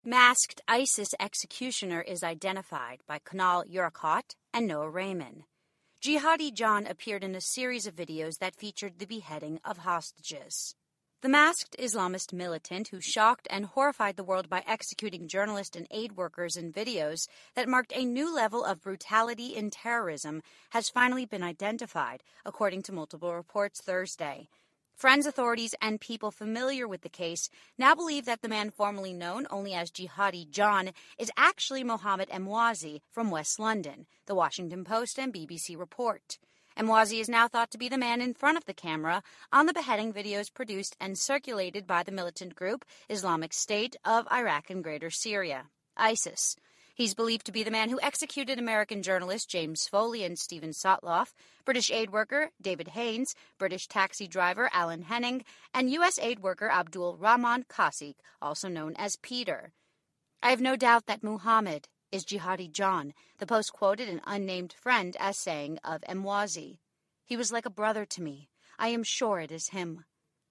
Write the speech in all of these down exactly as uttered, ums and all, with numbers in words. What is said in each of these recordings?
Masked ISIS executioner is identified by Kunal Urakot and Noah Rayman. Jihadi John appeared in a series of videos that featured the beheading of hostages. The masked Islamist militant who shocked and horrified the world by executing journalists and aid workers in videos that marked a new level of brutality in terrorism has finally been identified, according to multiple reports Thursday. Friends, authorities, and people familiar with the case now believe that the man formerly known only as Jihadi John is actually Mohammed Emwazi from West London, The Washington Post and B B C report. Emwazi is now thought to be the man in front of the camera on the beheading videos produced and circulated by the militant group Islamic State of Iraq and Greater Syria, ISIS. He's believed to be the man who executed American journalist James Foley and Stephen Sotloff, British aid worker David Haines, British taxi driver Alan Henning, and U S aid worker Abdul Rahman Kasik, also known as Peter. "I have no doubt that Muhammad is Jihadi John," the Post quoted an unnamed friend as saying of Emwazi. "He was like a brother to me. I am sure it is him."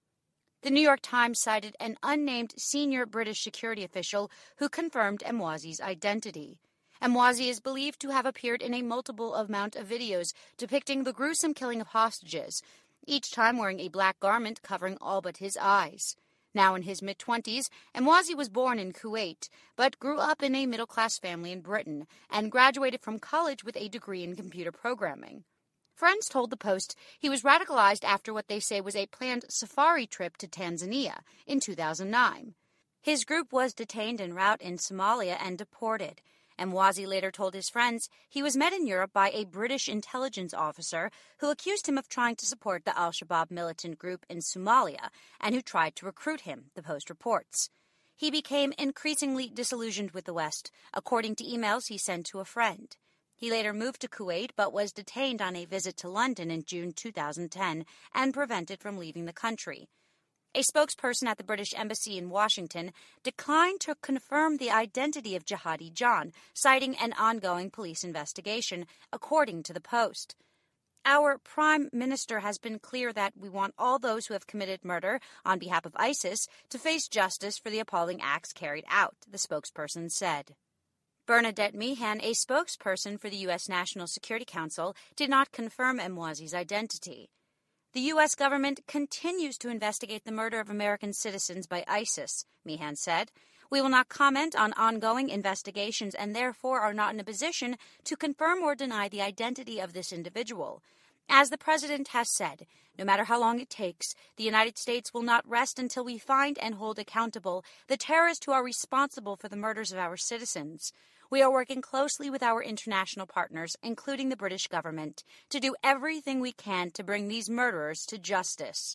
The New York Times cited an unnamed senior British security official who confirmed Emwazi's identity. Emwazi is believed to have appeared in a multiple amount of videos depicting the gruesome killing of hostages, each time wearing a black garment covering all but his eyes. Now in his mid-twenties, Emwazi was born in Kuwait, but grew up in a middle-class family in Britain and graduated from college with a degree in computer programming. Friends told the Post he was radicalized after what they say was a planned safari trip to Tanzania in two thousand nine. His group was detained en route in Somalia and deported. Emwazi later told his friends he was met in Europe by a British intelligence officer who accused him of trying to support the al-Shabaab militant group in Somalia and who tried to recruit him, the Post reports. He became increasingly disillusioned with the West, according to emails he sent to a friend. He later moved to Kuwait but was detained on a visit to London in June two thousand ten and prevented from leaving the country. A spokesperson at the British Embassy in Washington declined to confirm the identity of Jihadi John, citing an ongoing police investigation, according to the Post. "Our Prime Minister has been clear that we want all those who have committed murder on behalf of ISIS to face justice for the appalling acts carried out," the spokesperson said. Bernadette Meehan, a spokesperson for the U S National Security Council, did not confirm Emwazi's identity. "The U S government continues to investigate the murder of American citizens by ISIS," Meehan said. "We will not comment on ongoing investigations and therefore are not in a position to confirm or deny the identity of this individual. As the President has said, no matter how long it takes, the United States will not rest until we find and hold accountable the terrorists who are responsible for the murders of our citizens. We are working closely with our international partners, including the British government, to do everything we can to bring these murderers to justice."